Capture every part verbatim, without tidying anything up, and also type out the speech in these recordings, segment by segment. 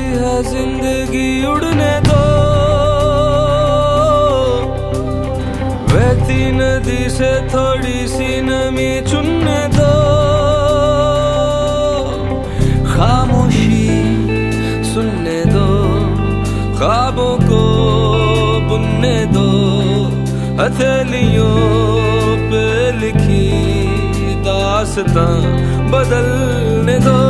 है जिंदगी उड़ने दो, बहती नदी से थोड़ी सी नमी चुनने दो। खामोशी सुनने दो, ख्वाबों को बुनने दो, हथेलियों पे लिखी दास्तां बदलने दो।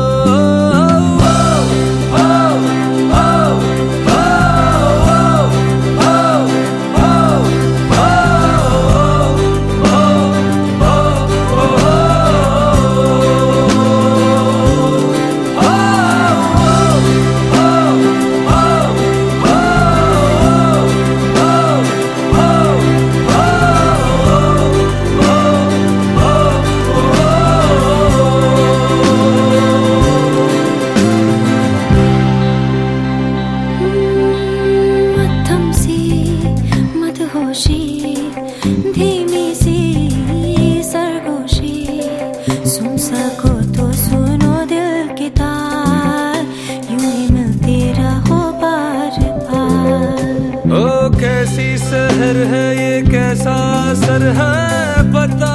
धीमी सी सरगोशी, सुन सको तो सुनो दिल की तार, यूं ही मिलती रहो बार बार। ओ कैसी शहर है ये, कैसा असर है पता,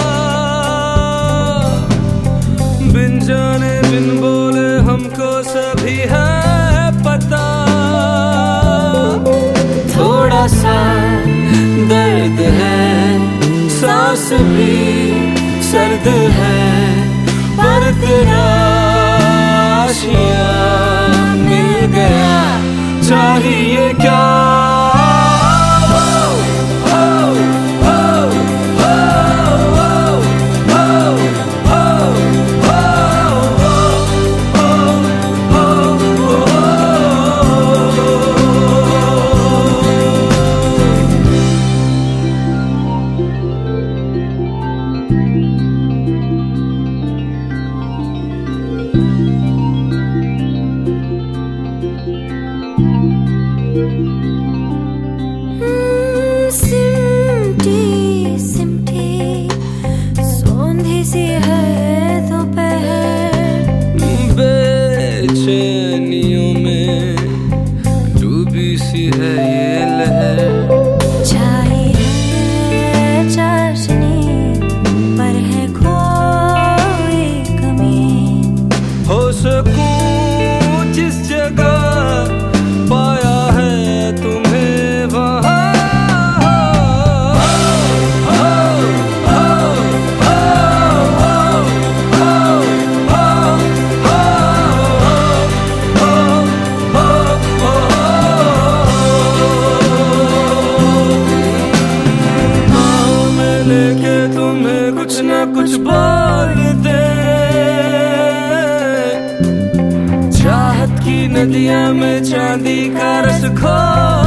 बिन जाने बिन बोले हमको सभी है पता। थोड़ा सा दर्द है, सांस भी सर्द है, पर तेरा आशिया मिल गया, चाहिए क्या। सिमटी सिमटी सौंधी सी है दोपहर, बेचैनियों में डूबी सी है ये लहर। छाई है चाशनी पर है कोई कमी, हो सकूं जिस जगह पाया है तुम्हें वहाँ। लेके तुम्हें कुछ ना कुछ बोल दे, चाहत की नदियां में चांदी का रस खो